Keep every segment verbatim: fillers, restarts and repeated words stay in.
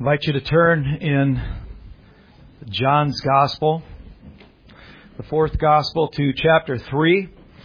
I invite you to turn in John's Gospel, the fourth Gospel, to chapter three.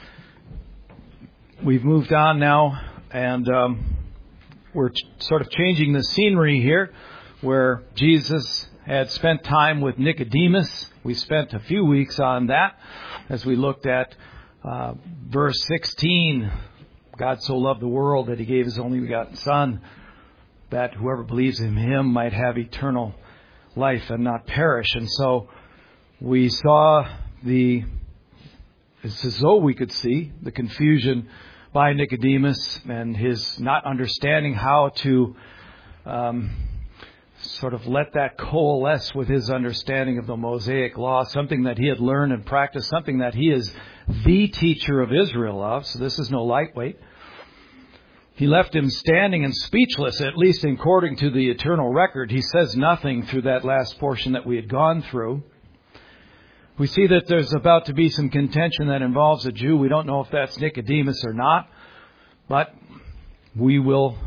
We've moved on now, and um, we're ch- sort of changing the scenery here, where Jesus had spent time with Nicodemus. We spent a few weeks on that as we looked at uh, verse sixteen. God so loved the world that He gave His only begotten Son, that whoever believes in Him might have eternal life and not perish. And so we saw the, it's as though we could see the confusion by Nicodemus and his not understanding how to um, sort of let that coalesce with his understanding of the Mosaic Law, something that he had learned and practiced, something that he is the teacher of Israel of. So this is no lightweight. He left him standing and speechless, at least according to the eternal record. He says nothing through that last portion that we had gone through. We see that there's about to be some contention that involves a Jew. We don't know if that's Nicodemus or not, but we will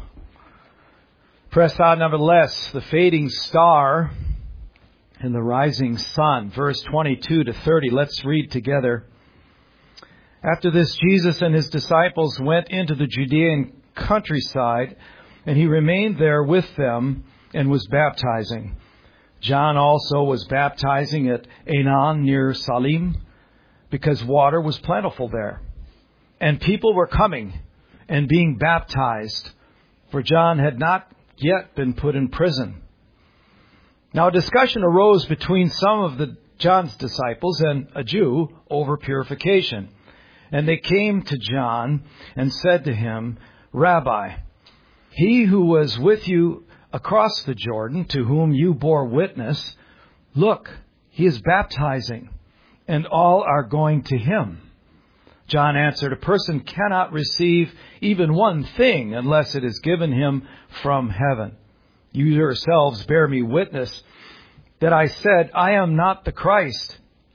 press on nevertheless. The fading star and the rising sun. Verse twenty-two to thirty. Let's read together. After this, Jesus and His disciples went into the Judean countryside, and He remained there with them and was baptizing. John also was baptizing at Aenon near Salim, because water was plentiful there. And people were coming and being baptized, for John had not yet been put in prison. Now a discussion arose between some of the John's disciples and a Jew over purification. And they came to John and said to him, Rabbi, he who was with you across the Jordan, to whom you bore witness, look, he is baptizing, and all are going to him. John answered, a person cannot receive even one thing unless it is given him from heaven. You yourselves bear me witness that I said, I am not the Christ,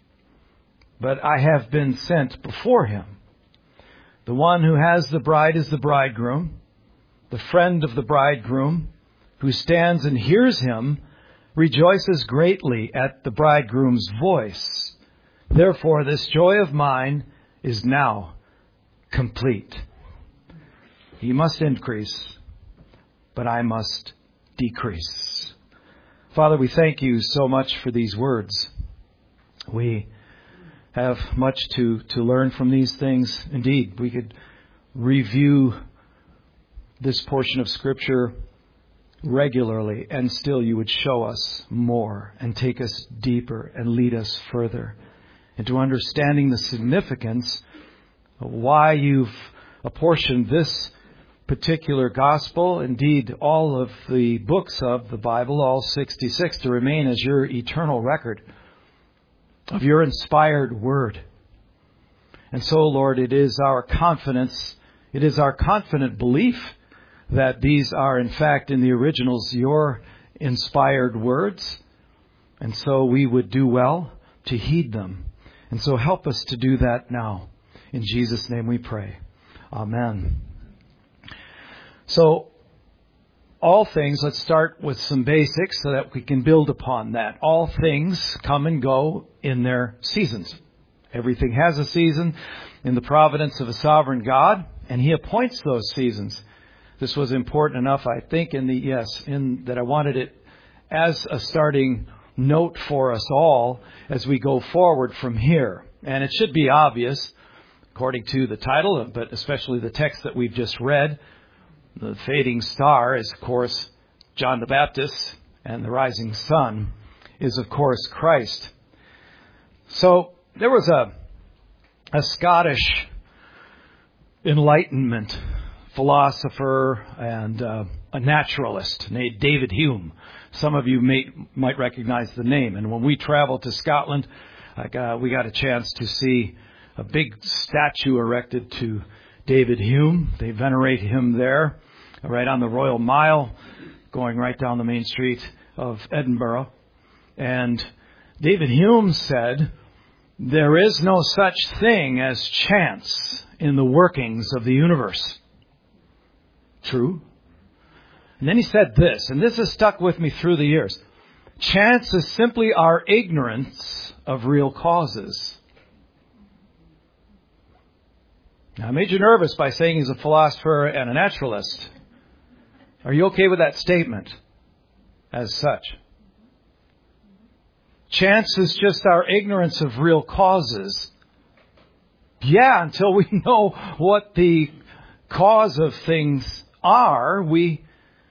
but I have been sent before him. The one who has the bride is the bridegroom. The friend of the bridegroom, who stands and hears him, rejoices greatly at the bridegroom's voice. Therefore, this joy of mine is now complete. He must increase, but I must decrease. Father, we thank you so much for these words. We have much to, to learn from these things. Indeed, we could review this portion of Scripture regularly, and still you would show us more and take us deeper and lead us further into understanding the significance of why you've apportioned this particular gospel, indeed all of the books of the Bible, all sixty-six, to remain as your eternal record of your inspired word. And so, Lord, it is our confidence, it is our confident belief that these are, in fact, in the originals, your inspired words. And so we would do well to heed them. And so help us to do that now. In Jesus' name we pray. Amen. So, all things, let's start with some basics so that we can build upon that. All things come and go in their seasons. Everything has a season in the providence of a sovereign God, and He appoints those seasons. This was important enough, I think, in the yes, in that I wanted it as a starting note for us all as we go forward from here. And it should be obvious, according to the title, but especially the text that we've just read. The fading star is, of course, John the Baptist, and the rising sun is, of course, Christ. So there was a, a Scottish Enlightenment philosopher and uh, a naturalist named David Hume. Some of you may, might recognize the name. And when we traveled to Scotland, uh, we got a chance to see a big statue erected to David Hume. They venerate him there, right on the Royal Mile, going right down the main street of Edinburgh. And David Hume said, there is no such thing as chance in the workings of the universe. True. And then he said this, and this has stuck with me through the years. Chance is simply our ignorance of real causes. Now, I made you nervous by saying he's a philosopher and a naturalist. Are you okay with that statement as such? Chance is just our ignorance of real causes. Yeah, until we know what the cause of things are, we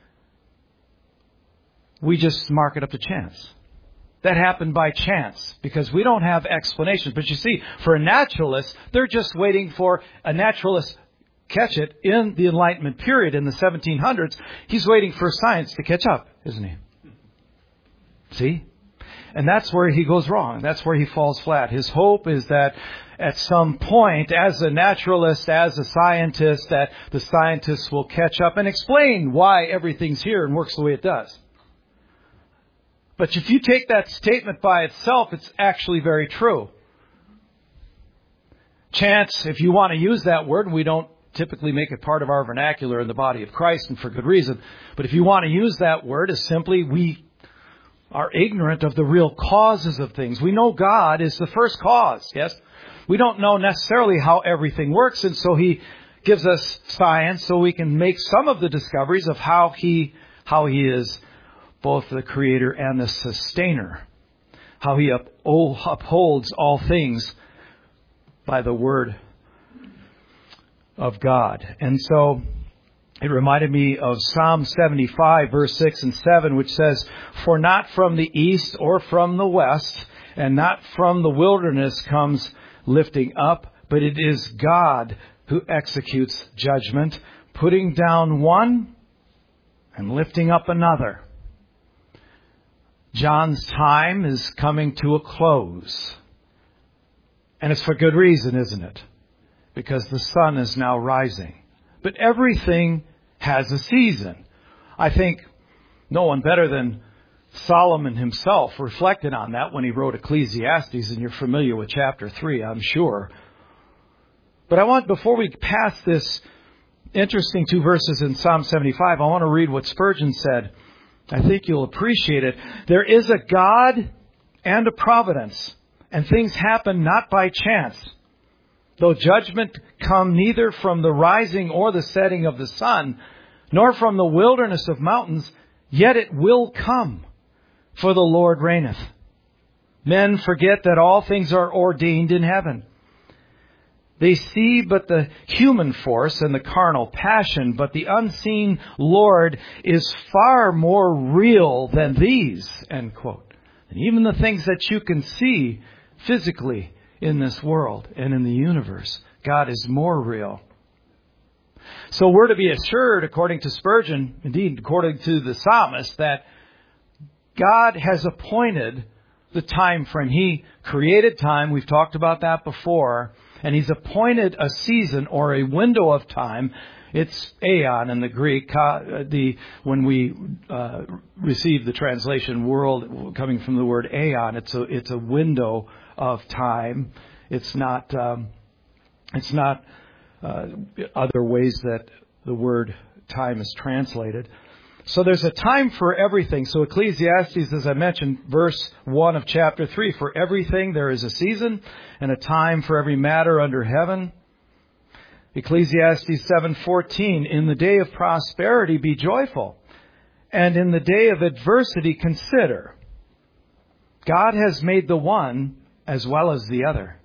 we just mark it up to chance. That happened by chance because we don't have explanations. But you see, for a naturalist, they're just waiting for a naturalist catch it in the Enlightenment period in the seventeen hundreds. He's waiting for science to catch up, isn't he? See? And that's where he goes wrong. That's where he falls flat. His hope is that at some point, as a naturalist, as a scientist, that the scientists will catch up and explain why everything's here and works the way it does. But if you take that statement by itself, it's actually very true. Chance, if you want to use that word, and we don't typically make it part of our vernacular in the body of Christ, and for good reason, but if you want to use that word, is simply we are ignorant of the real causes of things. We know God is the first cause, yes? We don't know necessarily how everything works, and so He gives us science so we can make some of the discoveries of how He how He is both the creator and the sustainer. How He up, oh, upholds all things by the word of God. And so it reminded me of Psalm seventy-five, verse six and seven, which says, "For not from the east or from the west, and not from the wilderness comes lifting up, but it is God who executes judgment, putting down one and lifting up another." John's time is coming to a close. And it's for good reason, isn't it? Because the sun is now rising. But everything has a season. I think no one better than Solomon himself reflected on that when he wrote Ecclesiastes, and you're familiar with chapter three, I'm sure. But I want, before we pass this interesting two verses in Psalm seventy-five, I want to read what Spurgeon said. I think you'll appreciate it. There is a God and a providence, and things happen not by chance. Though judgment come neither from the rising or the setting of the sun, nor from the wilderness of mountains, yet it will come, for the Lord reigneth. Men forget that all things are ordained in heaven. They see but the human force and the carnal passion, but the unseen Lord is far more real than these, end quote. And even the things that you can see physically in this world and in the universe, God is more real. So we're to be assured, according to Spurgeon, indeed according to the psalmist, that God has appointed the time frame. He created time. We've talked about that before. And He's appointed a season or a window of time. It's aeon in the Greek. The when we uh, receive the translation "world" coming from the word aeon, it's a it's a window of time. It's not um, it's not uh, other ways that the word time is translated. So there's a time for everything. So Ecclesiastes, as I mentioned, verse one of chapter three, "For everything there is a season and a time for every matter under heaven." Ecclesiastes seven fourteen, "In the day of prosperity be joyful, and in the day of adversity consider. God has made the one as well as the other."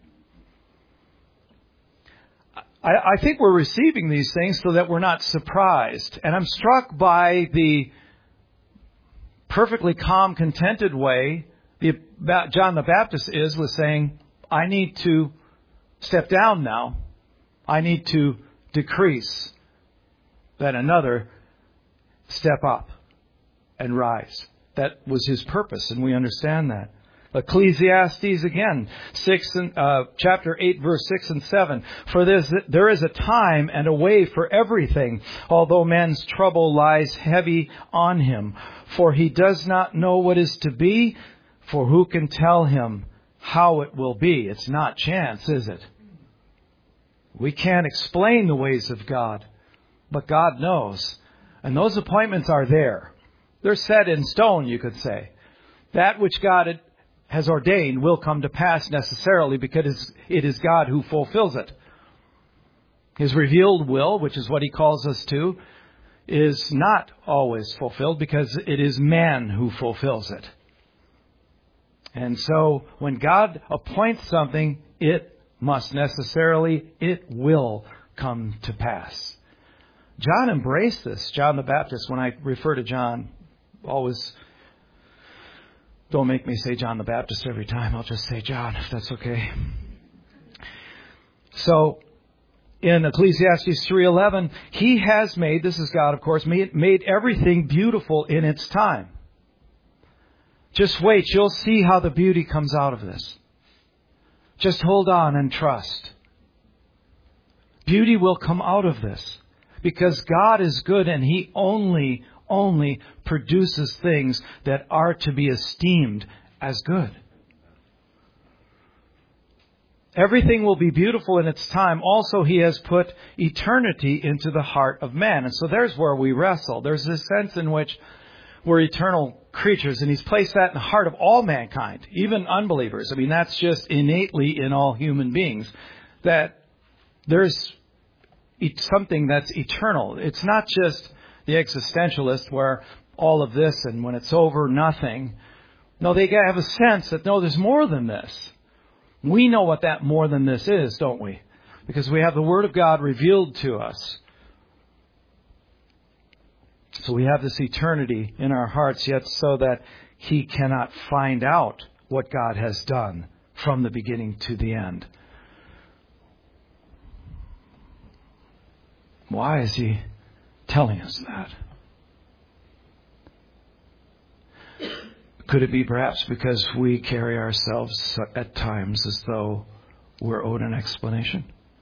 I think we're receiving these things so that we're not surprised. And I'm struck by the perfectly calm, contented way the, John the Baptist is with saying, I need to step down now. I need to decrease, that another step up and rise. That was His purpose, and we understand that. Ecclesiastes again, six and, uh, chapter eight, verse six and seven. "For this, there is a time and a way for everything, although man's trouble lies heavy on him. For he does not know what is to be, for who can tell him how it will be?" It's not chance, is it? We can't explain the ways of God, but God knows. And those appointments are there. They're set in stone, you could say. That which God has ordained will come to pass necessarily because it is God who fulfills it. His revealed will, which is what He calls us to, is not always fulfilled because it is man who fulfills it. And so when God appoints something, it must necessarily, it will come to pass. John embraced this. John the Baptist, when I refer to John, always, don't make me say John the Baptist every time. I'll just say John, if that's okay. So, in Ecclesiastes three eleven, He has made, this is God of course, made, made everything beautiful in its time. Just wait, you'll see how the beauty comes out of this. Just hold on and trust. Beauty will come out of this. Because God is good and He only, only produces things that are to be esteemed as good. Everything will be beautiful in its time. Also, He has put eternity into the heart of man. And so there's where we wrestle. There's this sense in which we're eternal creatures, and He's placed that in the heart of all mankind, even unbelievers. I mean, that's just innately in all human beings, that there's something that's eternal. It's not just the existentialist where all of this and when it's over, nothing. No, they have a sense that, no, there's more than this. We know what that more than this is, don't we? Because we have the Word of God revealed to us. So we have this eternity in our hearts, yet so that He cannot find out what God has done from the beginning to the end. Why is He telling us that? Could it be perhaps because we carry ourselves at times as though we're owed an explanation?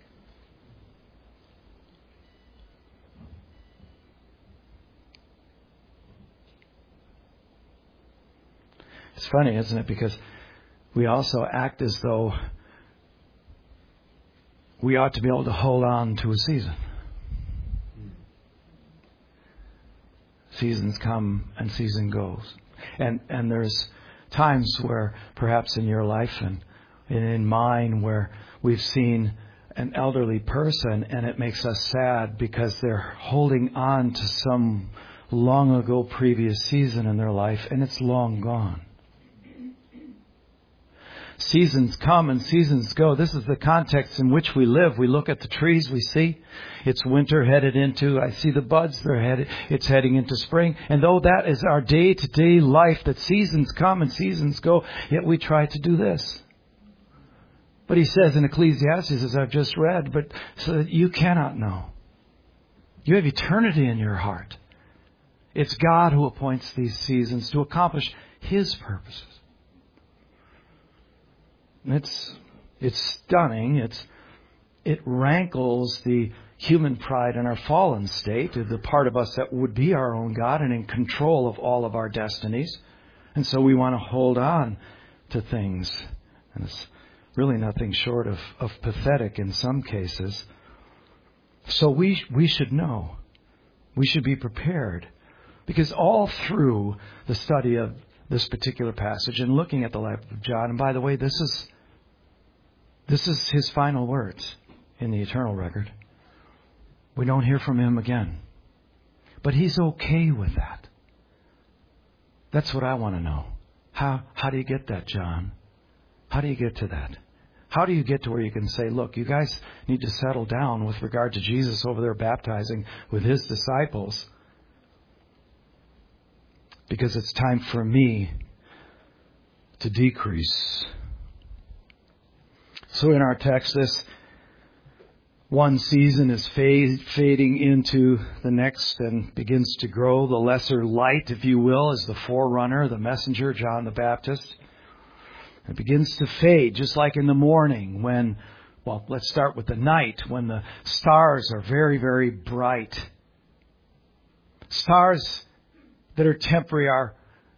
It's funny, isn't it? Because we also act as though we ought to be able to hold on to a season. Seasons come and season goes. And and there's times where perhaps in your life and, and in mine where we've seen an elderly person and it makes us sad because they're holding on to some long ago previous season in their life and it's long gone. Seasons come and seasons go. This is the context in which we live. We look at the trees we see. It's winter headed into, I see the buds, they're headed, it's heading into spring. And though that is our day-to-day life, that seasons come and seasons go, yet we try to do this. But He says in Ecclesiastes, as I've just read, but so that you cannot know. You have eternity in your heart. It's God who appoints these seasons to accomplish His purposes. It's it's stunning. It's it rankles the human pride in our fallen state, the part of us that would be our own God and in control of all of our destinies. And so we want to hold on to things. And it's really nothing short of, of pathetic in some cases. So we we should know. We should be prepared. Because all through the study of this particular passage and looking at the life of John, and by the way, this is This is his final words in the eternal record. We don't hear from him again. But He's okay with that. That's what I want to know. How how do you get that, John? How do you get to that? How do you get to where you can say, look, you guys need to settle down with regard to Jesus over there baptizing with His disciples, because it's time for me to decrease. So in our text, this one season is fade, fading into the next and begins to grow. The lesser light, if you will, is the forerunner, the messenger, John the Baptist. It begins to fade, just like in the morning when, well, let's start with the night, when the stars are very, very bright. Stars that are temporary are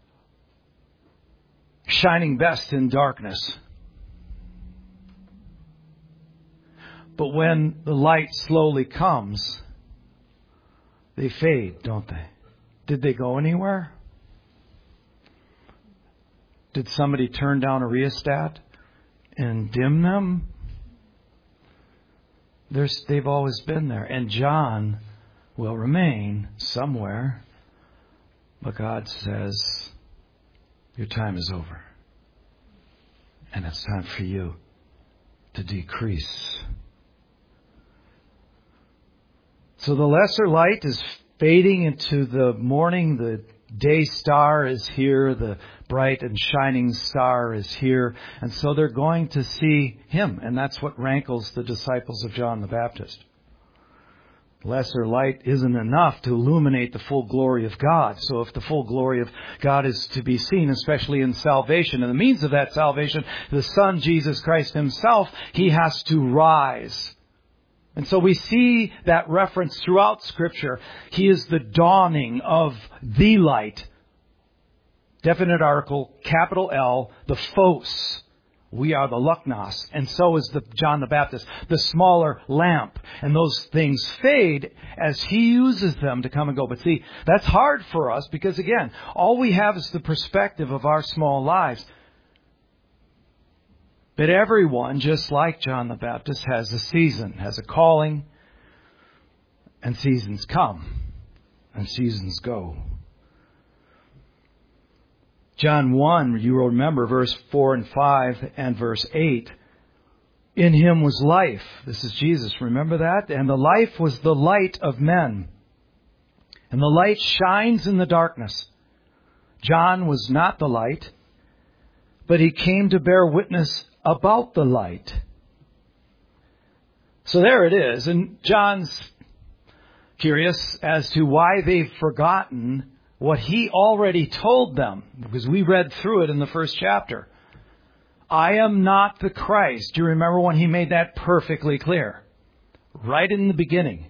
shining best in darkness. But when the light slowly comes, they fade, don't they? Did they go anywhere? Did somebody turn down a rheostat and dim them? There's, they've always been there. And John will remain somewhere. But God says, your time is over. And it's time for you to decrease. So the lesser light is fading into the morning. The day star is here. The bright and shining star is here. And so they're going to see Him. And that's what rankles the disciples of John the Baptist. Lesser light isn't enough to illuminate the full glory of God. So if the full glory of God is to be seen, especially in salvation, and the means of that salvation, the Son, Jesus Christ Himself, He has to rise. And so we see that reference throughout Scripture. He is the dawning of the light. Definite article, capital L, the Phos. We are the Luknos. And so is the John the Baptist, the smaller lamp. And those things fade as He uses them to come and go. But see, that's hard for us because, again, all we have is the perspective of our small lives. But everyone, just like John the Baptist, has a season, has a calling, and seasons come, and seasons go. John one, you will remember verse four and five and verse eight. In Him was life. This is Jesus, remember that? And the life was the light of men. And the light shines in the darkness. John was not the light, but he came to bear witness about the light. So there it is. And John's curious as to why they've forgotten what he already told them, because we read through it in the first chapter. I am not the Christ. Do you remember when he made that perfectly clear? Right in the beginning.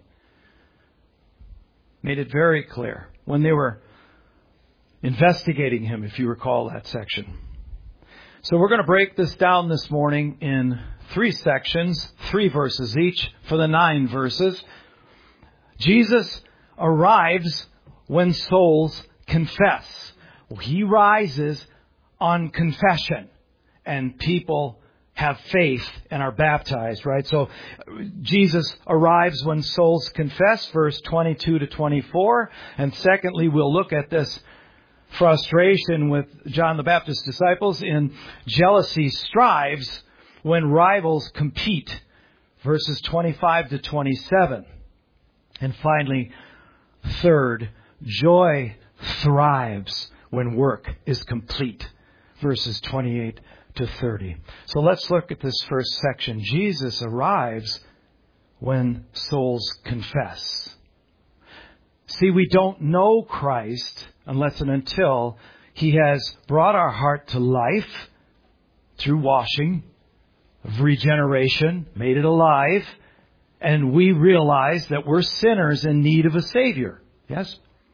Made it very clear when they were investigating him, if you recall that section. So we're going to break this down this morning in three sections, three verses each for the nine verses. Jesus arrives when souls confess. He rises on confession, and people have faith and are baptized, right? So Jesus arrives when souls confess, verse twenty-two to twenty-four. And secondly, we'll look at this frustration with John the Baptist's disciples in jealousy strives when rivals compete, verses twenty-five to twenty-seven. And finally, third, joy thrives when work is complete, verses twenty-eight to thirty. So let's look at this first section. Jesus arrives when souls confess. See, we don't know Christ unless and until He has brought our heart to life through washing of regeneration, made it alive, and we realize that we're sinners in need of a Savior. Yes?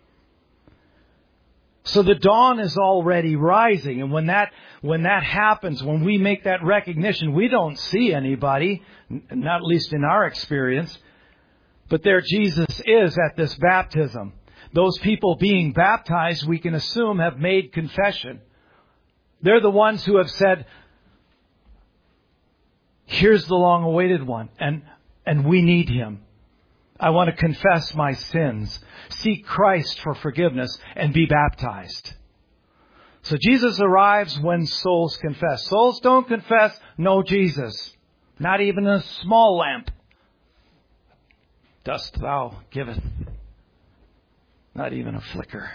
So the dawn is already rising, and when that when that happens, when we make that recognition, we don't see anybody, not at least in our experience, but there Jesus is at this baptism. Those people being baptized, we can assume, have made confession. They're the ones who have said, here's the long-awaited one, and, and we need Him. I want to confess my sins, seek Christ for forgiveness, and be baptized. So Jesus arrives when souls confess. Souls don't confess, no Jesus. Not even a small lamp dost thou give it. Not even a flicker.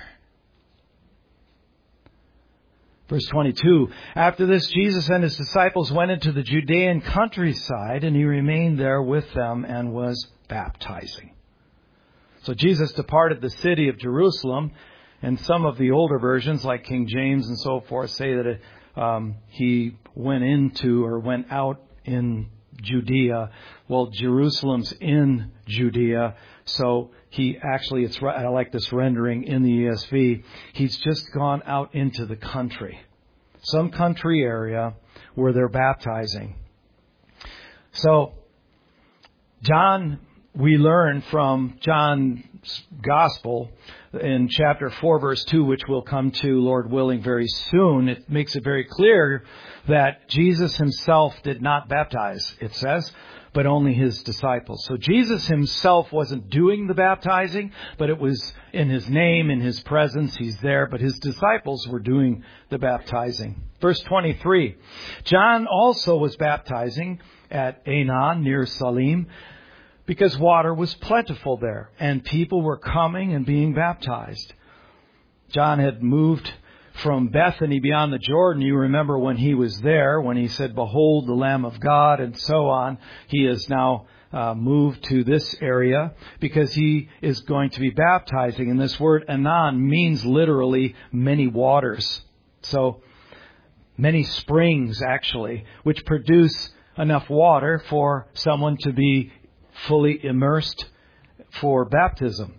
Verse twenty-two, after this, Jesus and His disciples went into the Judean countryside, and He remained there with them and was baptizing. So Jesus departed the city of Jerusalem, and some of the older versions, like King James and so forth, say that it, um, He went into or went out in Judea. Well, Jerusalem's in Judea, so he actually, it's I like this rendering in the E S V, He's just gone out into the country, some country area where they're baptizing. So John we learn from John's Gospel in chapter four, verse two, which we'll come to, Lord willing, very soon. It makes it very clear that Jesus himself did not baptize, it says, but only his disciples. So Jesus himself wasn't doing the baptizing, but it was in his name, in his presence, he's there, but his disciples were doing the baptizing. Verse twenty-three, John also was baptizing at Aenon near Salim, because water was plentiful there, and people were coming and being baptized. John had moved from Bethany beyond the Jordan. You remember when he was there, when he said, "Behold the Lamb of God," and so on. He has now uh, moved to this area because he is going to be baptizing. And this word Aenon means literally many waters. So many springs, actually, which produce enough water for someone to be fully immersed for baptism.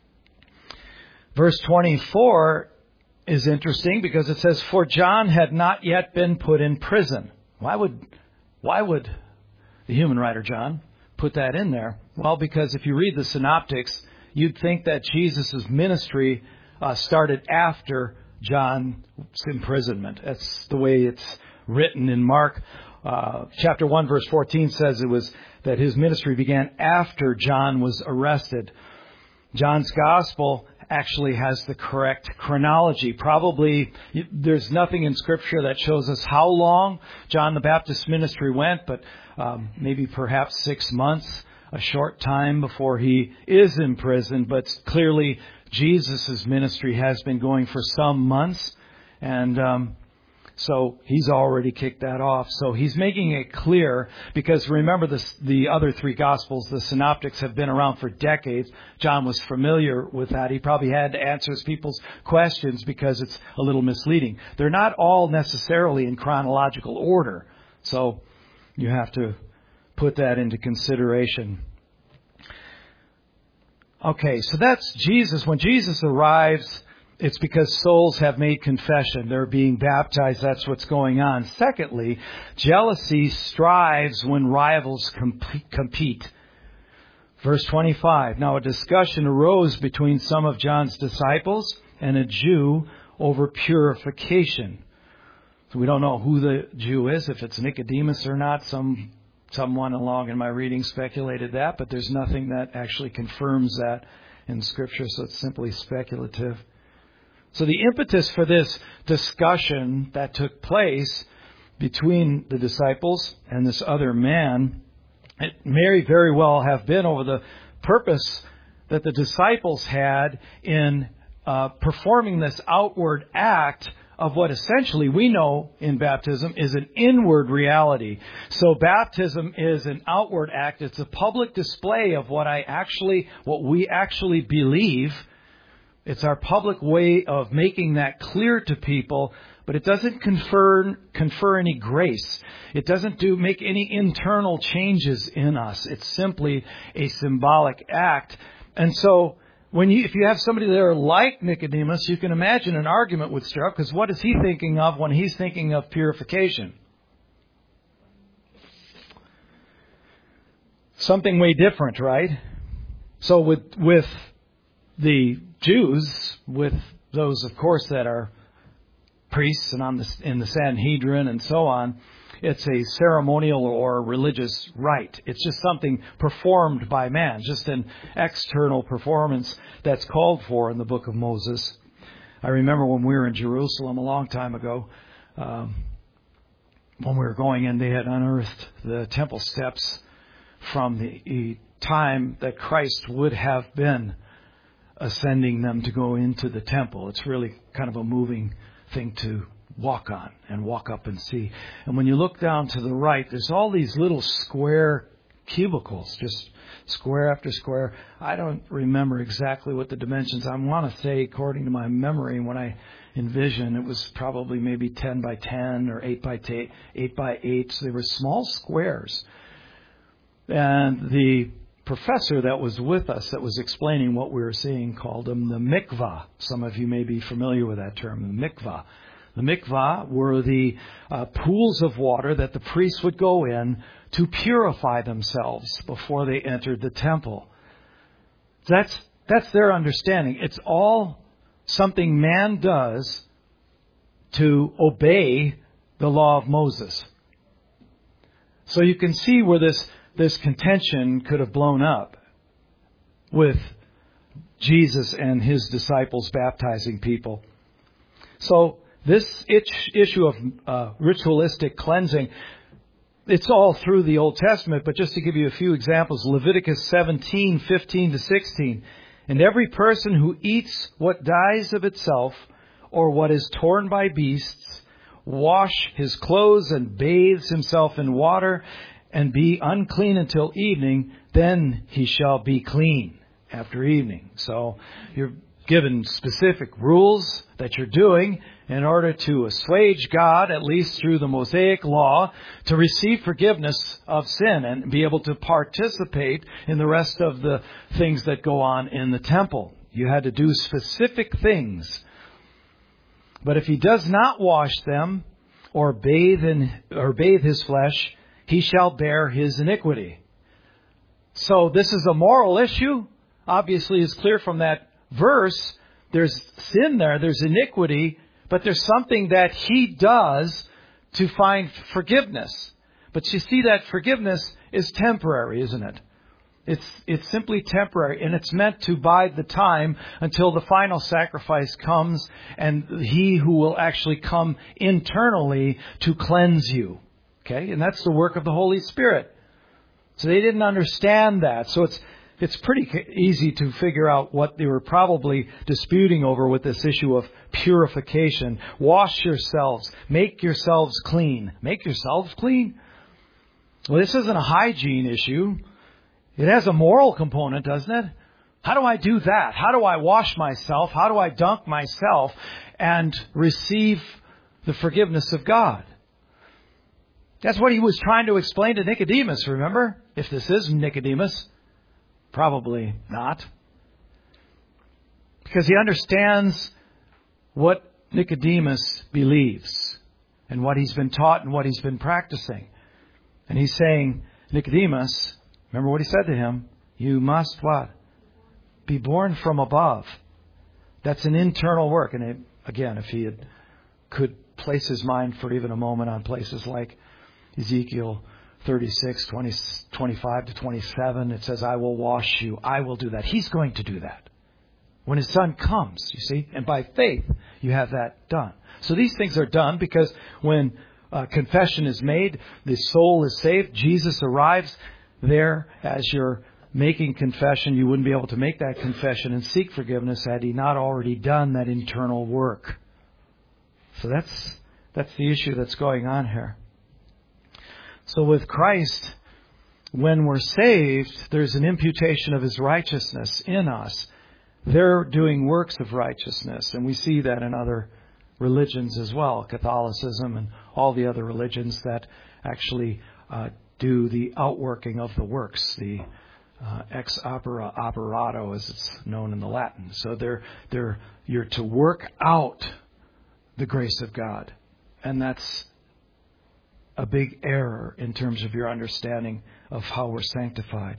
Verse twenty-four is interesting because it says, "For John had not yet been put in prison." Why would, why would the human writer John put that in there? Well, because if you read the synoptics, you'd think that Jesus' ministry uh, started after John's imprisonment. That's the way it's written in Mark. Uh, chapter one, verse fourteen says it was that his ministry began after John was arrested. John's gospel actually has the correct chronology. Probably there's nothing in Scripture that shows us how long John the Baptist's ministry went, but um, maybe perhaps six months, a short time before he is imprisoned. But clearly Jesus' ministry has been going for some months, and um So he's already kicked that off. So he's making it clear, because remember the, the other three Gospels, the synoptics have been around for decades. John was familiar with that. He probably had to answer people's questions because it's a little misleading. They're not all necessarily in chronological order. So you have to put that into consideration. Okay, so that's Jesus. When Jesus arrives, it's because souls have made confession. They're being baptized. That's what's going on. Secondly, jealousy strives when rivals comp- compete. Verse twenty-five. Now a discussion arose between some of John's disciples and a Jew over purification. So we don't know who the Jew is, if it's Nicodemus or not. Some someone along in my reading speculated that, but there's nothing that actually confirms that in Scripture, so it's simply speculative. So the impetus for this discussion that took place between the disciples and this other man, it may very well have been over the purpose that the disciples had in uh, performing this outward act of what essentially we know in baptism is an inward reality. So baptism is an outward act. It's a public display of what I actually, what we actually believe. It's our public way of making that clear to people, but it doesn't confer confer any grace. It doesn't do make any internal changes in us. It's simply a symbolic act. And so when you, if you have somebody there like Nicodemus, you can imagine an argument would stir up, because what is he thinking of when he's thinking of purification? Something way different, right? So with with the Jews, with those, of course, that are priests and on the, in the Sanhedrin and so on, it's a ceremonial or religious rite. It's just something performed by man, just an external performance that's called for in the book of Moses. I remember when we were in Jerusalem a long time ago, um, when we were going in, they had unearthed the temple steps from the time that Christ would have been ascending them to go into the temple. It's really kind of a moving thing to walk on and walk up and see. And when you look down to the right, there's all these little square cubicles, just square after square. I don't remember exactly what the dimensions. I want to say, according to my memory, when I envision, it was probably maybe ten by ten or eight by eight by eight. So they were small squares. And the professor that was with us that was explaining what we were seeing called them the mikvah. Some of you may be familiar with that term, the mikvah. The mikvah were the uh, pools of water that the priests would go in to purify themselves before they entered the temple. That's that's their understanding. It's all something man does to obey the law of Moses. So you can see where this, this contention could have blown up with Jesus and his disciples baptizing people. So this issue of uh, ritualistic cleansing, it's all through the Old Testament, but just to give you a few examples, Leviticus seventeen, fifteen to sixteen. And every person who eats what dies of itself, or what is torn by beasts, wash his clothes and bathes himself in water, and be unclean until evening, then he shall be clean after evening. So you're given specific rules that you're doing in order to assuage God, at least through the Mosaic law, to receive forgiveness of sin and be able to participate in the rest of the things that go on in the temple. You had to do specific things. But if he does not wash them or bathe in or bathe his flesh, he shall bear his iniquity. So this is a moral issue. Obviously, it's clear from that verse. There's sin there, there's iniquity, but there's something that he does to find forgiveness. But you see that forgiveness is temporary, isn't it? It's it's simply temporary, and it's meant to bide the time until the final sacrifice comes and he who will actually come internally to cleanse you. Okay? And that's the work of the Holy Spirit. So they didn't understand that. So it's it's pretty easy to figure out what they were probably disputing over with this issue of purification. Wash yourselves. Make yourselves clean. Make yourselves clean? Well, this isn't a hygiene issue. It has a moral component, doesn't it? How do I do that? How do I wash myself? How do I dunk myself and receive the forgiveness of God? That's what he was trying to explain to Nicodemus, remember? If this is Nicodemus, probably not. Because he understands what Nicodemus believes and what he's been taught and what he's been practicing. And he's saying, Nicodemus, remember what he said to him? You must what? Be born from above. That's an internal work. And it, again, if he had, could place his mind for even a moment on places like Ezekiel thirty-six, twenty, twenty-five to twenty-seven, it says, I will wash you. I will do that. He's going to do that. When his son comes, you see, and by faith, you have that done. So these things are done because when uh, confession is made, the soul is saved, Jesus arrives there as you're making confession. You wouldn't be able to make that confession and seek forgiveness had he not already done that internal work. So that's that's the issue that's going on here. So with Christ, when we're saved, there's an imputation of his righteousness in us. They're doing works of righteousness, and we see that in other religions as well, Catholicism and all the other religions that actually uh, do the outworking of the works, the uh, ex opera operato, as it's known in the Latin. So they're they're you're to work out the grace of God, and that's a big error in terms of your understanding of how we're sanctified.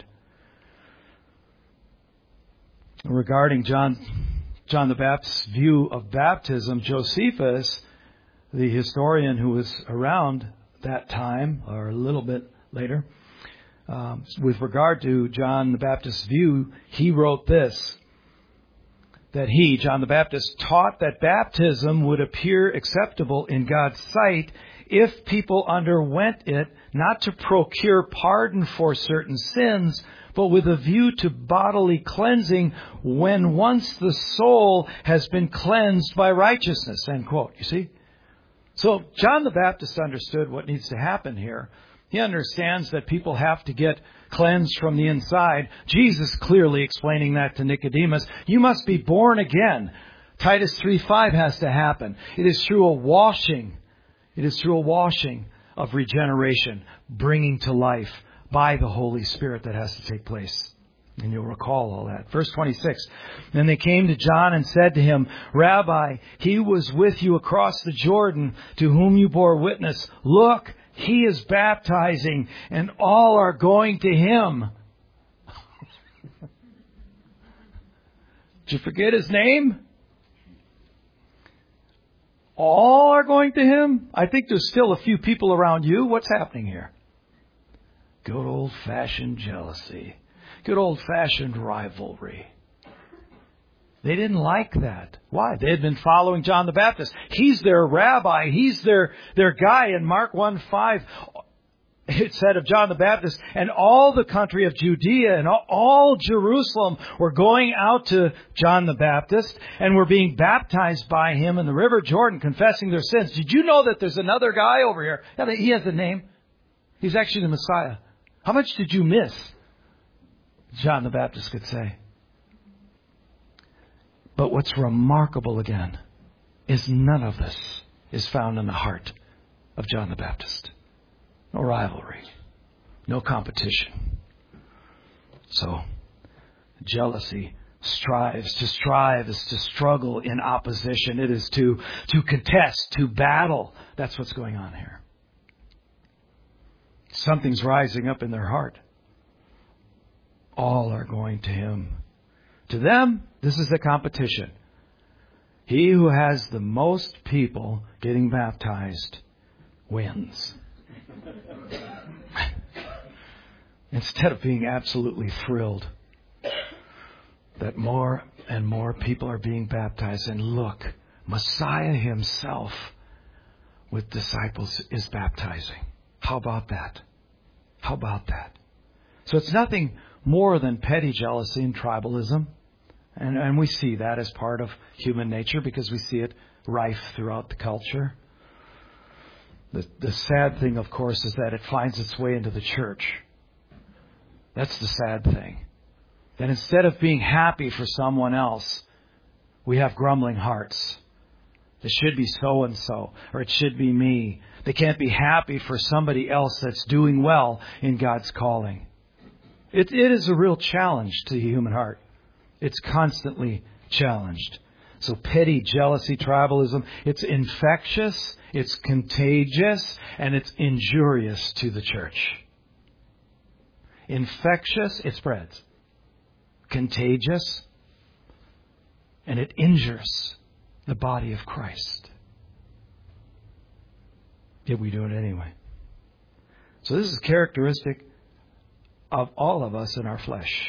Regarding John John the Baptist's view of baptism, Josephus, the historian who was around that time, or a little bit later, um, with regard to John the Baptist's view, he wrote this, that he, John the Baptist, taught that baptism would appear acceptable in God's sight if people underwent it not to procure pardon for certain sins, but with a view to bodily cleansing when once the soul has been cleansed by righteousness. End quote. You see? So John the Baptist understood what needs to happen here. He understands that people have to get cleansed from the inside. Jesus clearly explaining that to Nicodemus. You must be born again. Titus three five has to happen. It is through a washing. It is through a washing of regeneration, bringing to life by the Holy Spirit that has to take place. And you'll recall all that. Verse twenty-six. Then they came to John and said to him, Rabbi, he was with you across the Jordan, to whom you bore witness. Look, he is baptizing, and all are going to him. Did you forget his name? All are going to him? I think there's still a few people around you. What's happening here? Good old-fashioned jealousy. Good old-fashioned rivalry. They didn't like that. Why? They had been following John the Baptist. He's their rabbi. He's their, their guy. In Mark one five, it said of John the Baptist, and all the country of Judea and all Jerusalem were going out to John the Baptist and were being baptized by him in the river Jordan, confessing their sins. Did you know that there's another guy over here? Yeah, he has a name. He's actually the Messiah. How much did you miss? John the Baptist could say. But what's remarkable again is none of this is found in the heart of John the Baptist. No rivalry. No competition. So, jealousy strives. To strive is to struggle in opposition. It is to, to contest, to battle. That's what's going on here. Something's rising up in their heart. All are going to him. To them, this is the competition. He who has the most people getting baptized wins. Instead of being absolutely thrilled that more and more people are being baptized. And look, Messiah himself with disciples is baptizing. How about that? How about that? So it's nothing more than petty jealousy and tribalism. And, and we see that as part of human nature because we see it rife throughout the culture. The, the sad thing, of course, is that it finds its way into the church. That's the sad thing. That instead of being happy for someone else, we have grumbling hearts. It should be so-and-so, or it should be me. They can't be happy for somebody else that's doing well in God's calling. It, it is a real challenge to the human heart. It's constantly challenged. So petty jealousy, tribalism, it's infectious, it's contagious, and it's injurious to the church. Infectious, it spreads. Contagious, and it injures the body of Christ. Yet we do it anyway. So this is characteristic of all of us in our flesh.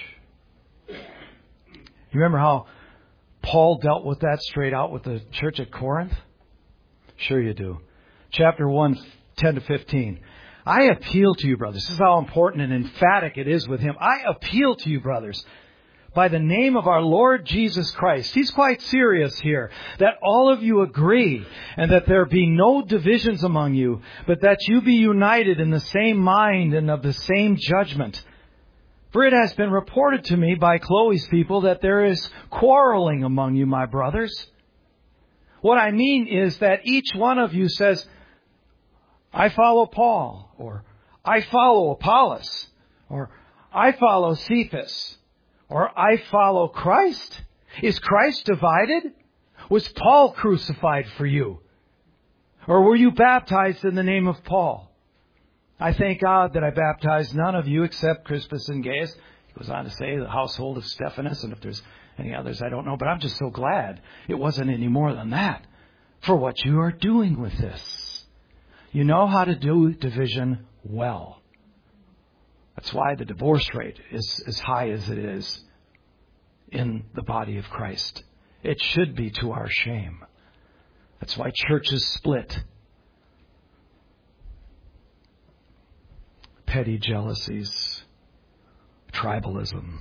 You remember how Paul dealt with that straight out with the church at Corinth? Sure you do. Chapter one, ten to fifteen. I appeal to you, brothers. This is how important and emphatic it is with him. I appeal to you, brothers, by the name of our Lord Jesus Christ. He's quite serious here. That all of you agree and that there be no divisions among you, but that you be united in the same mind and of the same judgment. For it has been reported to me by Chloe's people that there is quarreling among you, my brothers. What I mean is that each one of you says, I follow Paul, or I follow Apollos, or I follow Cephas, or I follow Christ. Is Christ divided? Was Paul crucified for you? Or were you baptized in the name of Paul? I thank God that I baptized none of you except Crispus and Gaius. He goes on to say the household of Stephanas, and if there's any others, I don't know. But I'm just so glad it wasn't any more than that for what you are doing with this. You know how to do division well. That's why the divorce rate is as high as it is in the body of Christ. It should be to our shame. That's why churches split. Petty jealousies, tribalism.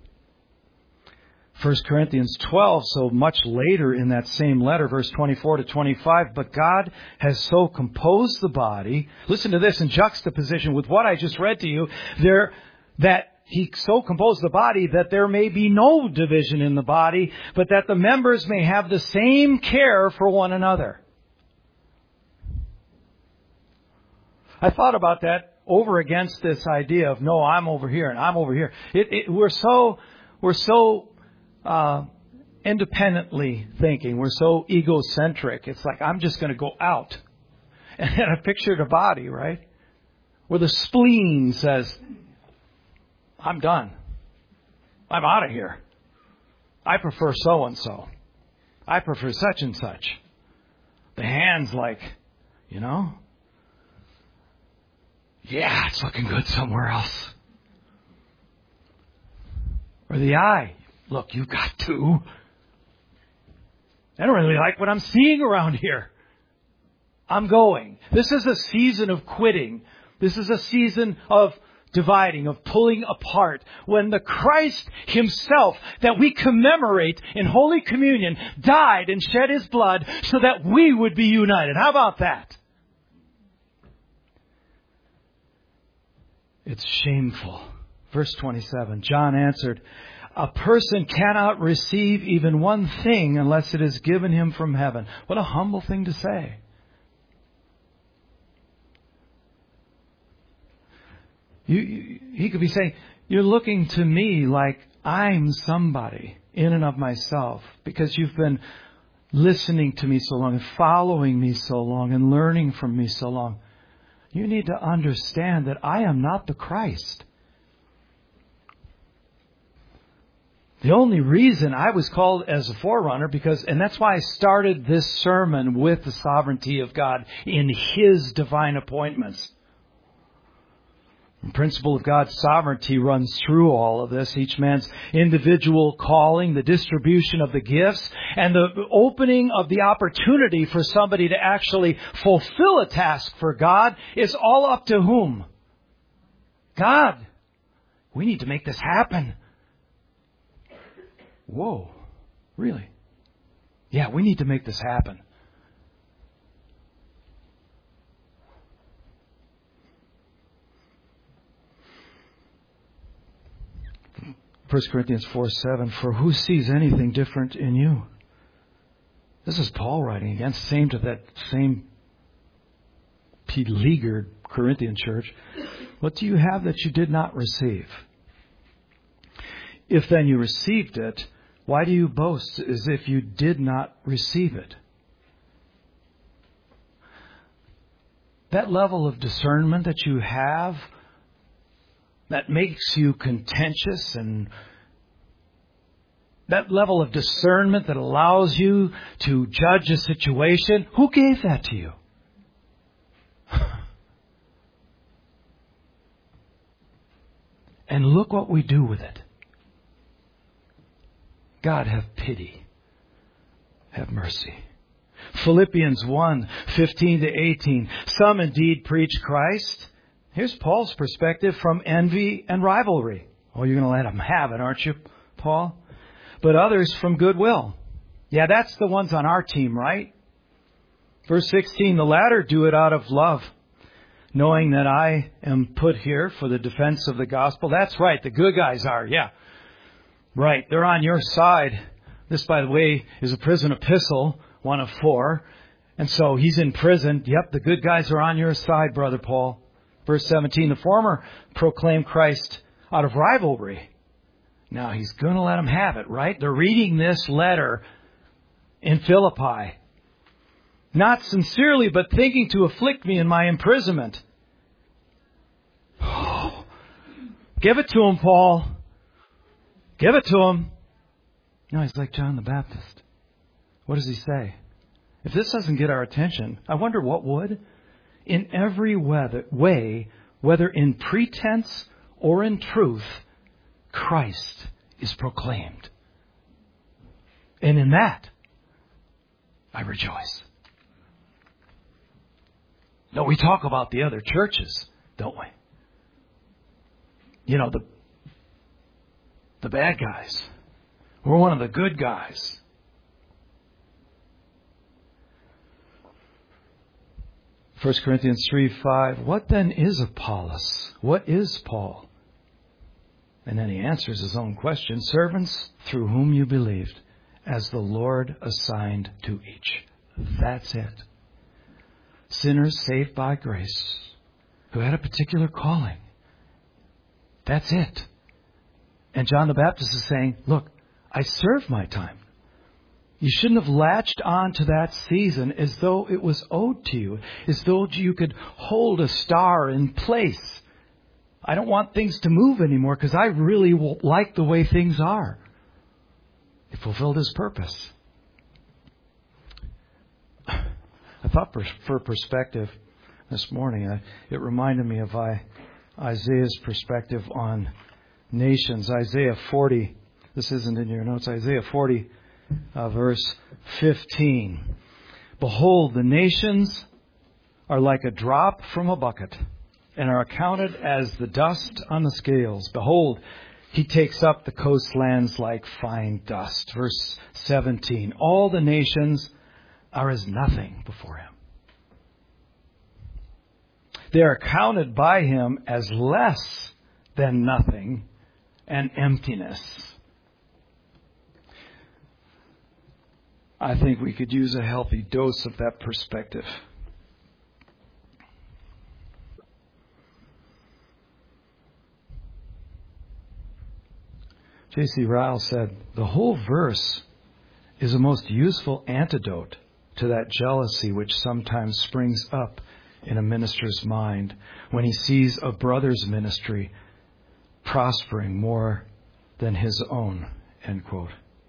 First Corinthians twelve, so much later in that same letter, verse twenty-four to twenty-five, but God has so composed the body, listen to this in juxtaposition with what I just read to you, there, that He so composed the body that there may be no division in the body, but that the members may have the same care for one another. I thought about that over against this idea of, no, I'm over here and I'm over here. It, it, we're so, we're so, uh, independently thinking. We're so egocentric. It's like, I'm just going to go out. And I pictured a body, right? Where the spleen says, I'm done. I'm out of here. I prefer so-and-so. I prefer such and such. The hand's like, you know, yeah, it's looking good somewhere else. Or the eye, look, you've got two. I don't really like what I'm seeing around here. I'm going. This is a season of quitting. This is a season of dividing, of pulling apart. When the Christ Himself that we commemorate in Holy Communion died and shed His blood so that we would be united. How about that? It's shameful. Verse twenty-seven, John answered, a person cannot receive even one thing unless it is given him from heaven. What a humble thing to say. You, you, he could be saying, you're looking to me like I'm somebody in and of myself because you've been listening to me so long and following me so long and learning from me so long. You need to understand that I am not the Christ. The only reason I was called as a forerunner, because, and that's why I started this sermon with the sovereignty of God in His divine appointments. The principle of God's sovereignty runs through all of this. Each man's individual calling, the distribution of the gifts, and the opening of the opportunity for somebody to actually fulfill a task for God is all up to whom? God. We need to make this happen. Whoa. Really? Yeah, we need to make this happen. First Corinthians four seven, for who sees anything different in you? This is Paul writing again, same to that same beleaguered Corinthian church. What do you have that you did not receive? If then you received it, why do you boast as if you did not receive it? That level of discernment that you have that makes you contentious, and that level of discernment that allows you to judge a situation, who gave that to you? And look what we do with it. God, have pity. Have mercy. Philippians one, fifteen to eighteen. Some indeed preach Christ. Here's Paul's perspective from envy and rivalry. Oh, you're going to let them have it, aren't you, Paul? But others from goodwill. Yeah, that's the ones on our team, right? Verse sixteen, the latter do it out of love, knowing that I am put here for the defense of the gospel. That's right, the good guys are, yeah. Right, they're on your side. This, by the way, is a prison epistle, one of four. And so he's in prison. Yep, the good guys are on your side, Brother Paul. Verse seventeen, the former proclaimed Christ out of rivalry. Now he's going to let them have it, right? They're reading this letter in Philippi. Not sincerely, but thinking to afflict me in my imprisonment. Oh, give it to him, Paul. Give it to him. You know, he's like John the Baptist. What does he say? If this doesn't get our attention, I wonder what would. In every way, whether in pretense or in truth, Christ is proclaimed. And in that, I rejoice. No, we talk about the other churches, don't we? You know, the the bad guys. We're one of the good guys. First Corinthians three five, what then is Apollos? What is Paul? And then he answers his own question. Servants through whom you believed, as the Lord assigned to each. That's it. Sinners saved by grace. who had a particular calling. That's it. And John the Baptist is saying, look, I served my time. You shouldn't have latched on to that season as though it was owed to you, as though you could hold a star in place. I don't want things to move anymore because I really like the way things are. He fulfilled his purpose. I thought for, for perspective this morning, I, it reminded me of I, Isaiah's perspective on nations. Isaiah forty, this isn't in your notes, Isaiah forty, uh, verse fifteen. Behold, the nations are like a drop from a bucket, and are accounted as the dust on the scales. Behold, he takes up the coastlands like fine dust. Verse seventeen. All the nations are as nothing before him. They are counted by him as less than nothing and emptiness. I think we could use a healthy dose of that perspective. J C Ryle said, the whole verse is a most useful antidote to that jealousy which sometimes springs up in a minister's mind when he sees a brother's ministry prospering more than his own. End quote.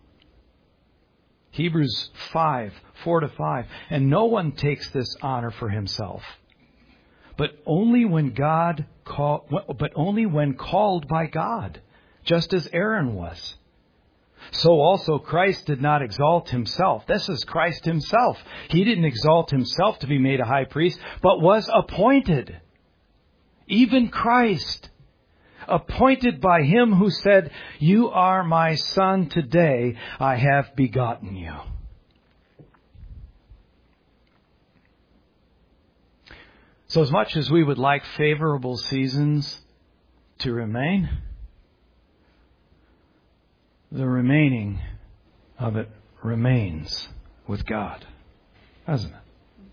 Hebrews five, four to five. And no one takes this honor for himself, but only when God call, but only when called by God, just as Aaron was. So also Christ did not exalt himself. This is Christ himself. He didn't exalt himself to be made a high priest, but was appointed. Even Christ, appointed by him who said, you are my son, today I have begotten you. So as much as we would like favorable seasons to remain, the remaining of it remains with God, doesn't it?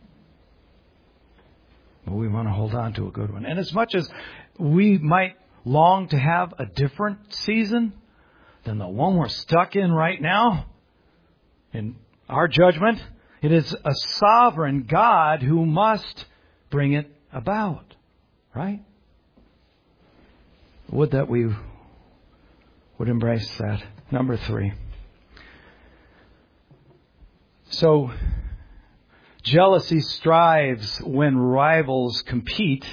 But we want to hold on to a good one. And as much as we might long to have a different season than the one we're stuck in right now, in our judgment, it is a sovereign God who must bring it about, right? Would that we would embrace that. Number three. So, jealousy strives when rivals compete.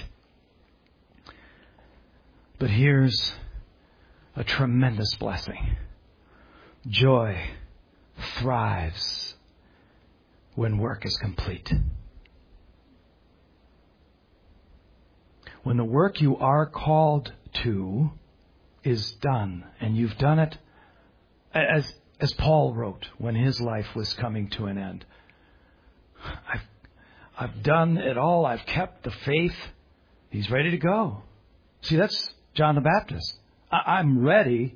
But here's a tremendous blessing. Joy thrives when work is complete. When the work you are called to is done, and you've done it as as Paul wrote when his life was coming to an end. I've I've done it all. I've kept the faith. He's ready to go. See, that's John the Baptist. I, I'm ready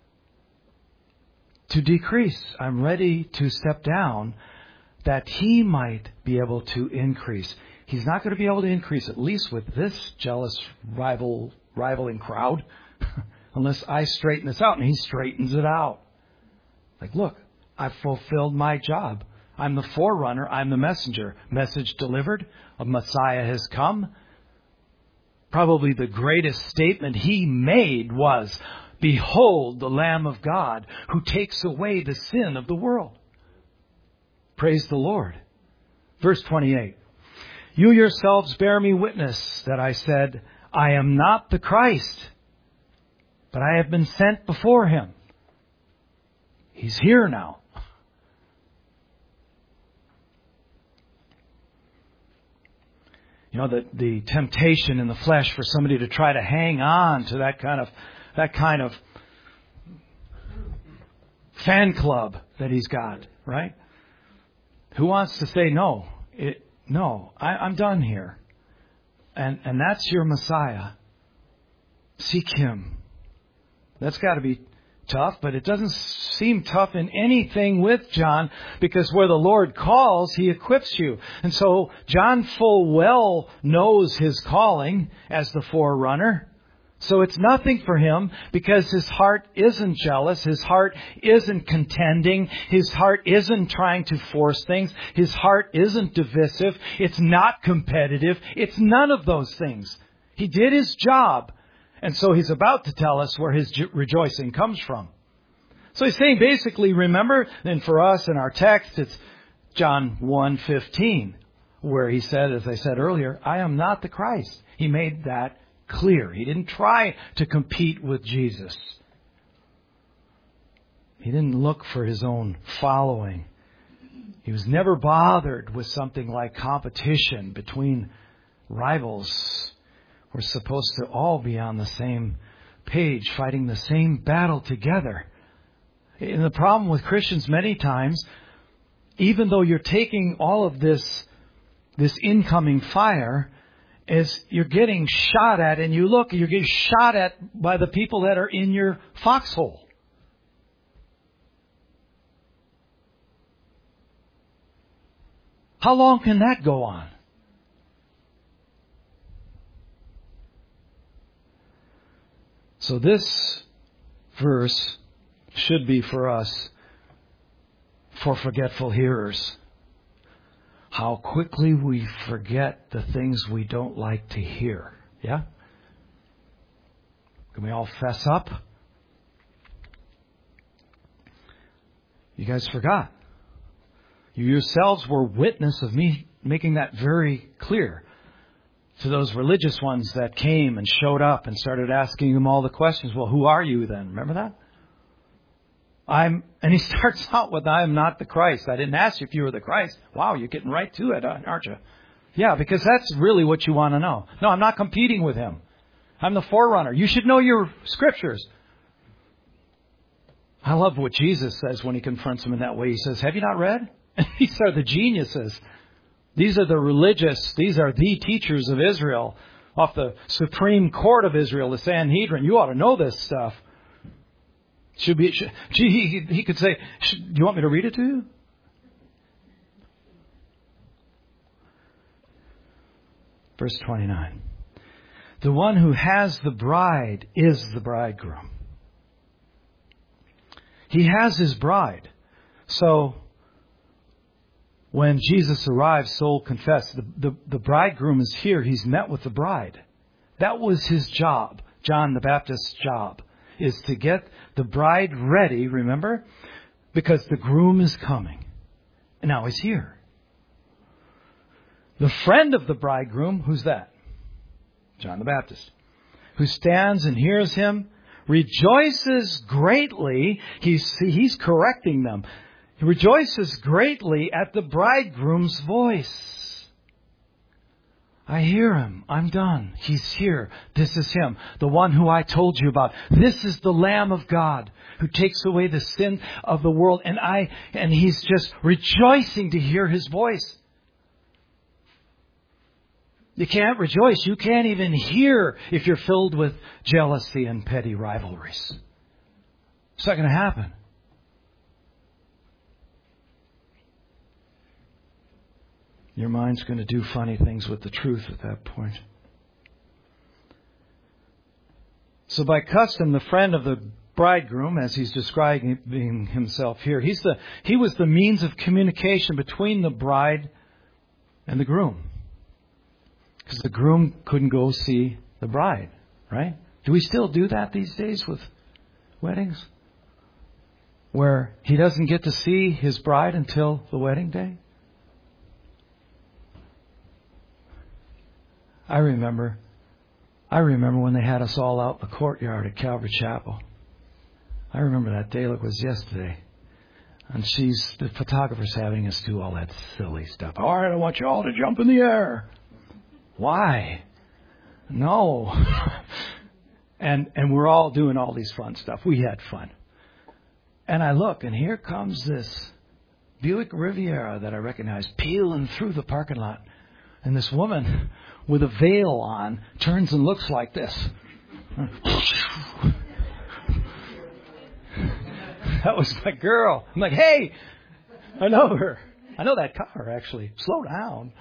to decrease. I'm ready to step down that he might be able to increase. He's not going to be able to increase, at least with this jealous rival rivaling crowd, unless I straighten this out, and he straightens it out. Like, look, I've fulfilled my job. I'm the forerunner. I'm the messenger. Message delivered. A Messiah has come. Probably the greatest statement he made was, behold the Lamb of God who takes away the sin of the world. Praise the Lord. Verse twenty-eight. You yourselves bear me witness that I said, I am not the Christ, but I have been sent before him. He's here now. You know, the, the temptation in the flesh for somebody to try to hang on to that kind of that kind of fan club that he's got, right? Who wants to say no? It, no, I, I'm done here. And and that's your Messiah. Seek him. That's got to be tough, but it doesn't seem tough in anything with John, because where the Lord calls, He equips you. And so John full well knows his calling as the forerunner. So it's nothing for him, because his heart isn't jealous. His heart isn't contending. His heart isn't trying to force things. His heart isn't divisive. It's not competitive. It's none of those things. He did his job. And so he's about to tell us where his rejoicing comes from. So he's saying basically, remember, then for us in our text, it's John one fifteen, where he said, as I said earlier, I am not the Christ. He made that clear. He didn't try to compete with Jesus. He didn't look for his own following. He was never bothered with something like competition between rivals. We're supposed to all be on the same page, fighting the same battle together. And the problem with Christians many times, even though you're taking all of this, this incoming fire, is you're getting shot at, and you look, you're getting shot at by the people that are in your foxhole. How long can that go on? So this verse should be for us, for forgetful hearers. How quickly we forget the things we don't like to hear. Yeah? Can we all fess up? You guys forgot. You yourselves were witness of me making that very clear to those religious ones that came and showed up and started asking him all the questions. Well, who are you then? Remember that? I'm, and he starts out with, I am not the Christ. I didn't ask you if you were the Christ. Wow, you're getting right to it, aren't you? Yeah, because that's really what you want to know. No, I'm not competing with him. I'm the forerunner. You should know your scriptures. I love what Jesus says when he confronts him in that way. He says, have you not read? And these are the geniuses. These are the religious. These are the teachers of Israel, off the Supreme Court of Israel, the Sanhedrin. You ought to know this stuff. Should be. Should, gee, he, he could say, do you want me to read it to you? Verse twenty-nine. The one who has the bride is the bridegroom. He has his bride. So when Jesus arrives, soul confessed, the, the, the bridegroom is here. He's met with the bride. That was his job, John the Baptist's job, is to get the bride ready, remember? Because the groom is coming. And now he's here. The friend of the bridegroom, who's that? John the Baptist. Who stands and hears him, rejoices greatly. He's, he's correcting them. He rejoices greatly at the bridegroom's voice. I hear him. I'm done. He's here. This is him. The one who I told you about. This is the Lamb of God who takes away the sin of the world. And I, and he's just rejoicing to hear his voice. You can't rejoice. You can't even hear if you're filled with jealousy and petty rivalries. It's not going to happen. Your mind's going to do funny things with the truth at that point. So by custom, the friend of the bridegroom, as he's describing himself here, he's the he was the means of communication between the bride and the groom. Because the groom couldn't go see the bride, right? Do we still do that these days with weddings? Where he doesn't get to see his bride until the wedding day? I remember, I remember when they had us all out in the courtyard at Calvary Chapel. I remember that day like it was yesterday. And she's, the photographer's having us do all that silly stuff. All right, I want you all to jump in the air. Why? No. and and we're all doing all these fun stuff. We had fun. And I look, and here comes this Buick Riviera that I recognize peeling through the parking lot. And this woman with a veil on turns and looks like this. That was my girl. I'm like, hey, I know her. I know that car, actually. Slow down.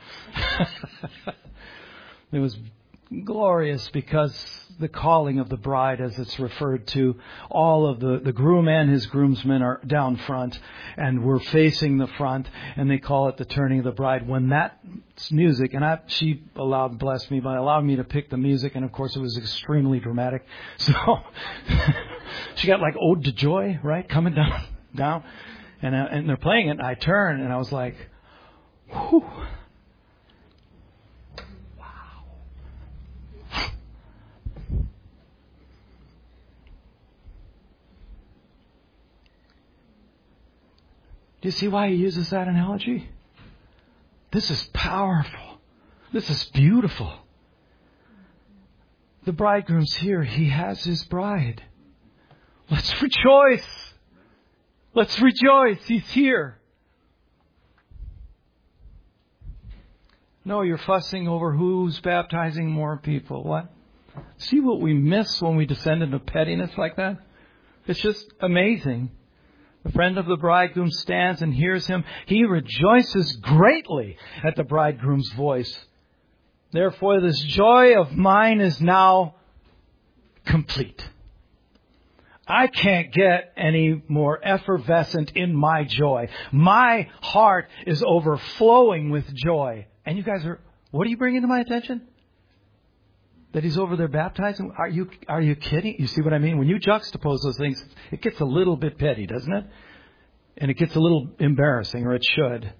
It was glorious because the calling of the bride, as it's referred to, all of the, the groom and his groomsmen are down front, and we're facing the front, and they call it the turning of the bride. When that music, and I, she allowed, blessed me, by allowing me to pick the music, and of course it was extremely dramatic. So she got like Ode to Joy, right, coming down, down, and uh, and they're playing it, and I turn, and I was like, whew. Do you see why he uses that analogy? This is powerful. This is beautiful. The bridegroom's here. He has his bride. Let's rejoice. Let's rejoice. He's here. No, you're fussing over who's baptizing more people. What? See what we miss when we descend into pettiness like that? It's just amazing. The friend of the bridegroom stands and hears him. He rejoices greatly at the bridegroom's voice. Therefore, this joy of mine is now complete. I can't get any more effervescent in my joy. My heart is overflowing with joy. And you guys are, what are you bringing to my attention? That he's over there baptizing? Are you are you kidding? You see what I mean? When you juxtapose those things, it gets a little bit petty, doesn't it? And it gets a little embarrassing, or it should.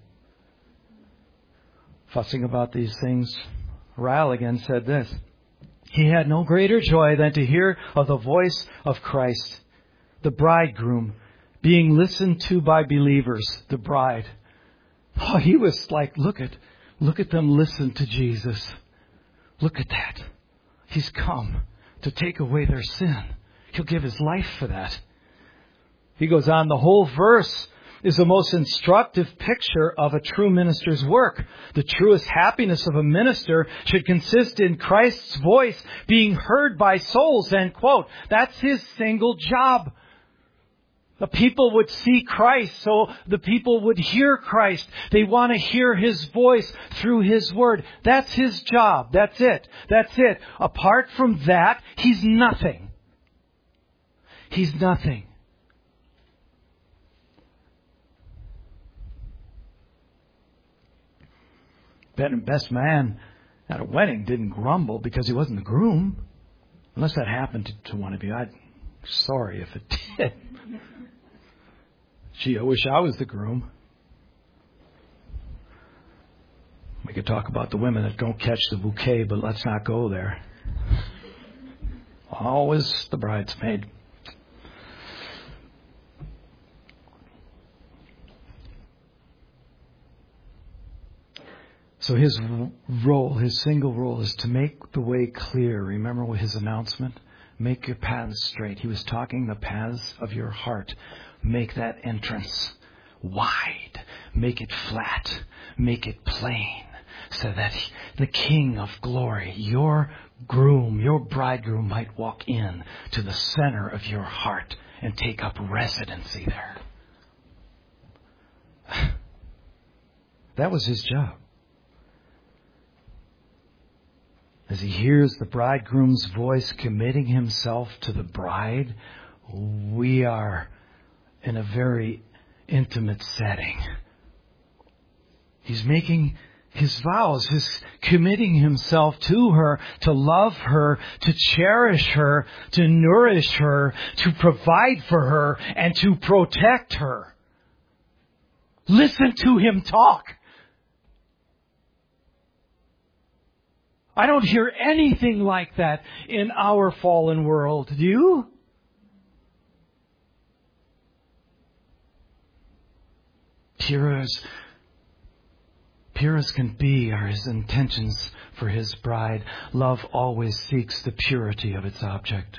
Fussing about these things. Ryle again said this. He had no greater joy than to hear of the voice of Christ, the bridegroom, being listened to by believers, the bride. Oh, he was like, look at, look at them listen to Jesus. Look at that. He's come to take away their sin. He'll give his life for that. He goes on, the whole verse is the most instructive picture of a true minister's work. The truest happiness of a minister should consist in Christ's voice being heard by souls, end quote. That's his single job. The people would see Christ, so the people would hear Christ. They want to hear his voice through his word. That's his job. That's it. That's it. Apart from that, he's nothing. He's nothing. Best man at a wedding didn't grumble because he wasn't the groom. Unless that happened to, to one of you. I'm sorry if it did. Gee, I wish I was the groom. We could talk about the women that don't catch the bouquet, but let's not go there. Always the bridesmaid. So his role, his single role, is to make the way clear. Remember his announcement? Make your paths straight. He was talking the paths of your heart. Make that entrance wide. Make it flat. Make it plain. So that the King of glory, your groom, your bridegroom, might walk in to the center of your heart and take up residency there. That was his job. As he hears the bridegroom's voice committing himself to the bride, we are in a very intimate setting. He's making his vows, his committing himself to her, to love her, to cherish her, to nourish her, to provide for her, and to protect her. Listen to him talk. I don't hear anything like that in our fallen world. Do you? Pure as, pure as can be are his intentions for his bride. Love always seeks the purity of its object.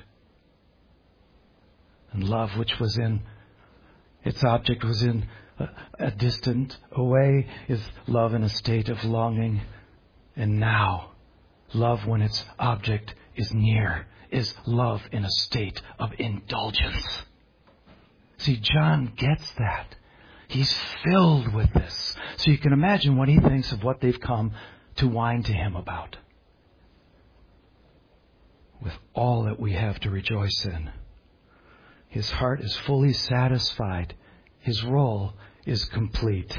And love which was in, its object was in a, a distant away, is love in a state of longing. And now, love when its object is near is love in a state of indulgence. See, John gets that. He's filled with this. So you can imagine what he thinks of what they've come to whine to him about. With all that we have to rejoice in. His heart is fully satisfied. His role is complete.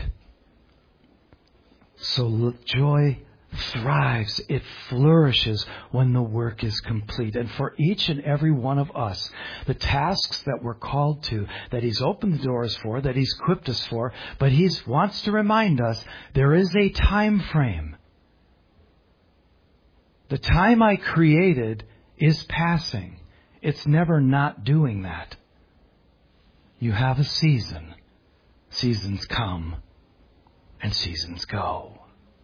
So joy thrives. It flourishes when the work is complete. And for each and every one of us, the tasks that we're called to, that He's opened the doors for, that He's equipped us for, but He wants to remind us there is a time frame. The time I created is passing. It's never not doing that. You have a season. Seasons come and seasons go.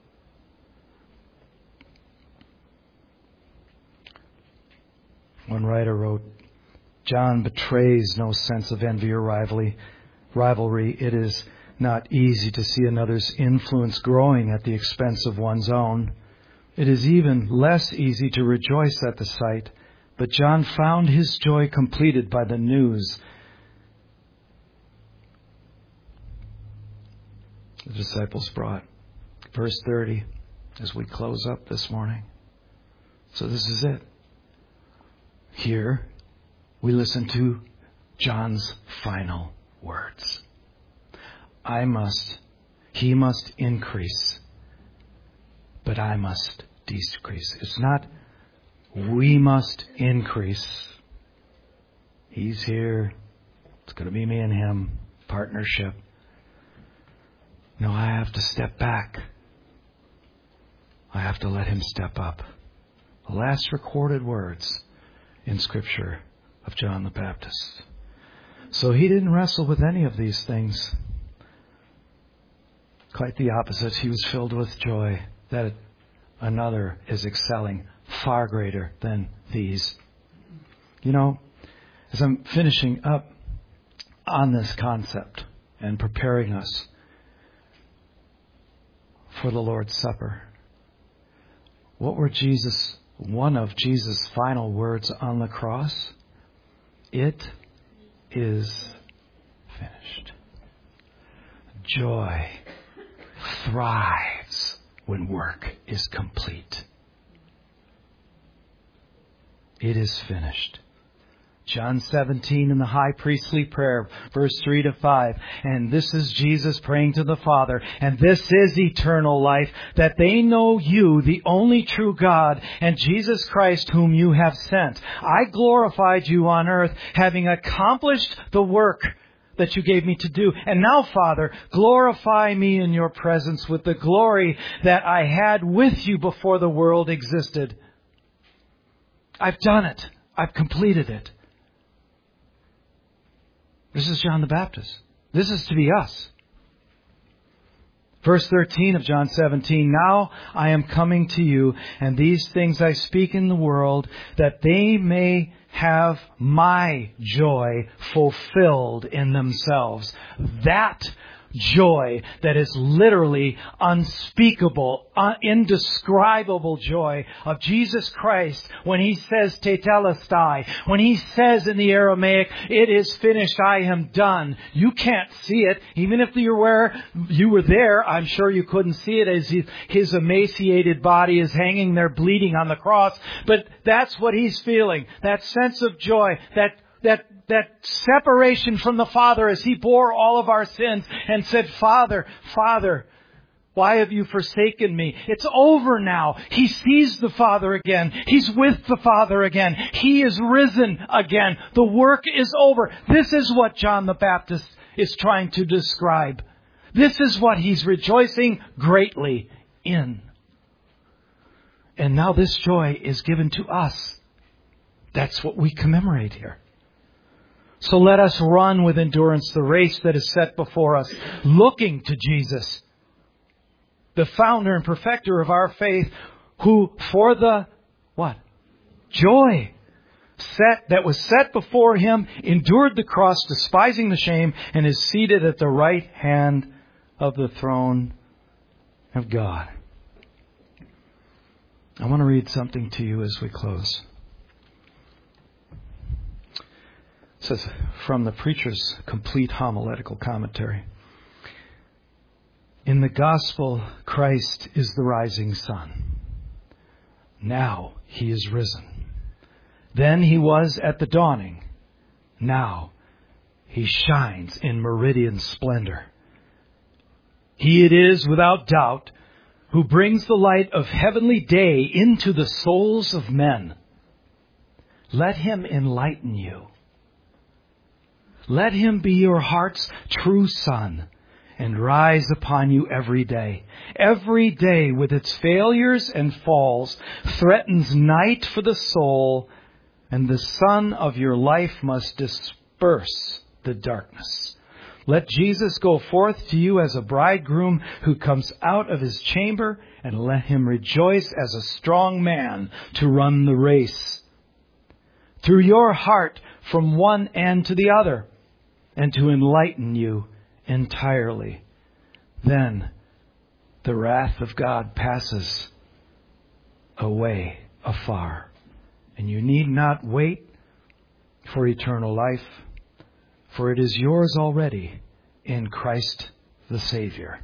One writer wrote, John betrays no sense of envy or rivalry. Rivalry. It is not easy to see another's influence growing at the expense of one's own. It is even less easy to rejoice at the sight. But John found his joy completed by the news the disciples brought. Verse thirty, as we close up this morning. So this is it. Here, we listen to John's final words. I must, he must increase, but I must decrease. It's not we must increase. He's here. It's going to be me and him. Partnership. No, I have to step back. I have to let him step up. The last recorded words in Scripture of John the Baptist. So he didn't wrestle with any of these things. Quite the opposite. He was filled with joy that another is excelling far greater than these. You know, as I'm finishing up on this concept and preparing us for the Lord's Supper, what were Jesus, one of Jesus' final words on the cross? It is finished. Joy thrives when work is complete. It is finished. John seventeen in the high priestly prayer, verse three to five. And this is Jesus praying to the Father. And this is eternal life, that they know you, the only true God, and Jesus Christ whom you have sent. I glorified you on earth, having accomplished the work that you gave me to do. And now, Father, glorify me in your presence with the glory that I had with you before the world existed. I've done it. I've completed it. This is John the Baptist. This is to be us. Verse thirteen of John seventeen, now I am coming to you, and these things I speak in the world, that they may have my joy fulfilled in themselves. That joy that is literally unspeakable, un- indescribable joy of Jesus Christ when He says tetelestai, when He says in the Aramaic, it is finished, I am done. You can't see it. Even if you were, you were there, I'm sure you couldn't see it as he, His emaciated body is hanging there bleeding on the cross. But that's what He's feeling. That sense of joy, that That that separation from the Father as He bore all of our sins and said, Father, Father, why have you forsaken me? It's over now. He sees the Father again. He's with the Father again. He is risen again. The work is over. This is what John the Baptist is trying to describe. This is what he's rejoicing greatly in. And now this joy is given to us. That's what we commemorate here. So let us run with endurance the race that is set before us, looking to Jesus, the founder and perfecter of our faith, who for the, what? Joy set that was set before Him, endured the cross, despising the shame, and is seated at the right hand of the throne of God. I want to read something to you as we close. This is from the Preacher's Complete Homiletical Commentary. In the gospel, Christ is the rising sun. Now he is risen. Then he was at the dawning. Now he shines in meridian splendor. He it is, without doubt, who brings the light of heavenly day into the souls of men. Let him enlighten you. Let him be your heart's true sun and rise upon you every day. Every day with its failures and falls threatens night for the soul, and the sun of your life must disperse the darkness. Let Jesus go forth to you as a bridegroom who comes out of his chamber, and let him rejoice as a strong man to run the race. Through your heart from one end to the other, and to enlighten you entirely. Then the wrath of God passes away afar, and you need not wait for eternal life, for it is yours already in Christ the Savior.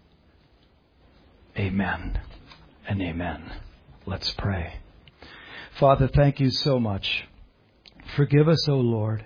Amen and amen. Let's pray. Father, thank you so much. Forgive us, O Lord,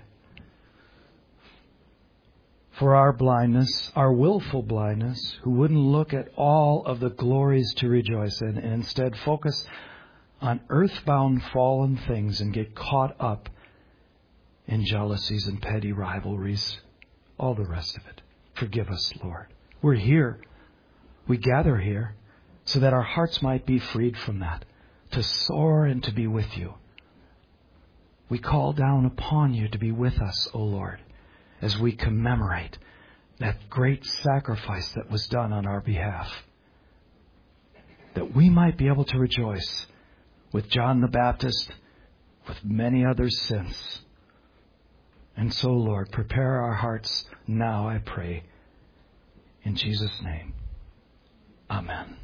for our blindness, our willful blindness, who wouldn't look at all of the glories to rejoice in, and instead focus on earthbound fallen things and get caught up in jealousies and petty rivalries, all the rest of it. Forgive us, Lord. We're here. We gather here so that our hearts might be freed from that, to soar and to be with you. We call down upon you to be with us, O Lord, as we commemorate that great sacrifice that was done on our behalf, that we might be able to rejoice with John the Baptist, with many others since. And so, Lord, prepare our hearts now, I pray. In Jesus' name, amen.